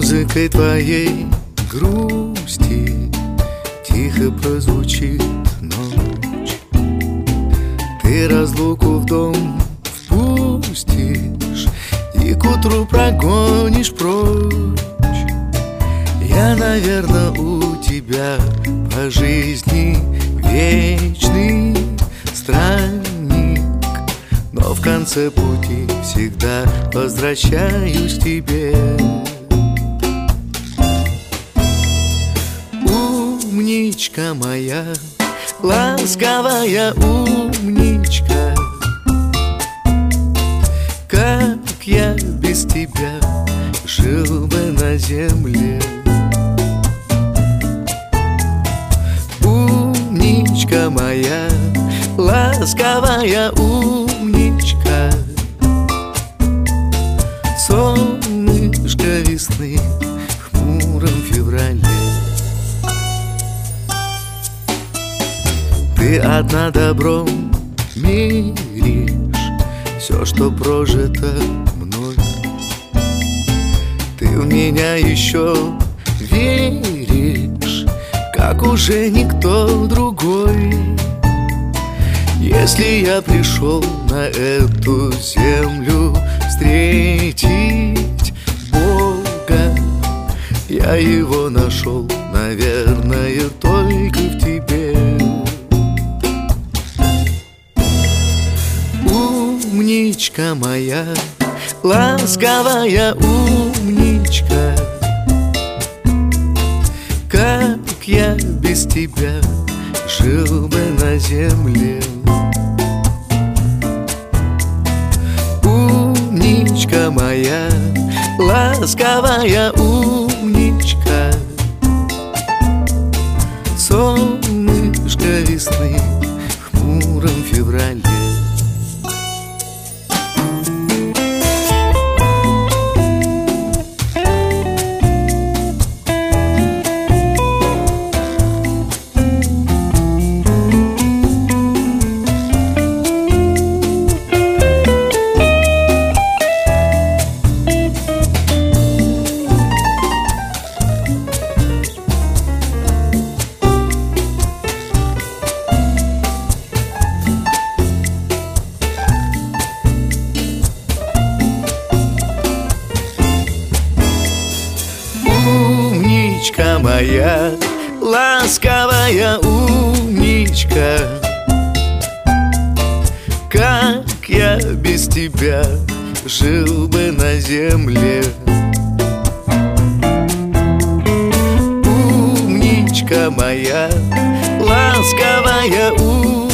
музыкой твоей грусти тихо прозвучит ночь. Ты разлуку в дом впустишь и к утру прогонишь прочь. Я, наверное, у тебя по жизни вечный странник, но в конце пути всегда возвращаюсь к тебе. Умничка моя, ласковая умничка, как я без тебя жил бы на земле. Умничка моя, ласковая умничка, солнышко весны в хмуром феврале. Ты одна добром меришь все, что прожито мной. Ты в меня еще веришь, как уже никто другой. Если я пришел на эту землю встретить Бога, я его нашел, наверное, только в тебе. Умничка моя, ласковая умничка, как я без тебя жил бы на земле. Умничка моя, ласковая умничка, солнышко весны в хмуром феврале. Умничка моя, ласковая умничка, как я без тебя жил бы на земле. Умничка моя, ласковая умничка,